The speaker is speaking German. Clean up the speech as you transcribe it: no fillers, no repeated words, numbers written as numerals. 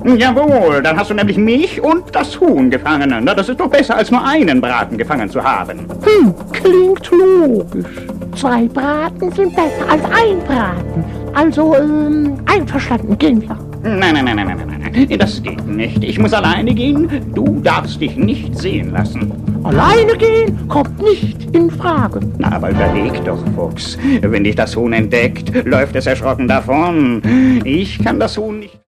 Jawohl, dann hast du nämlich mich und das Huhn gefangen. Na, das ist doch besser, als nur einen Braten gefangen zu haben. Klingt logisch. 2 Braten sind besser als 1 Braten. Also, einverstanden, gehen wir. Nein, das geht nicht. Ich muss alleine gehen. Du darfst dich nicht sehen lassen. Alleine gehen kommt nicht in Frage. Na, aber überleg doch, Fuchs. Wenn dich das Huhn entdeckt, läuft es erschrocken davon. Ich kann das Huhn nicht...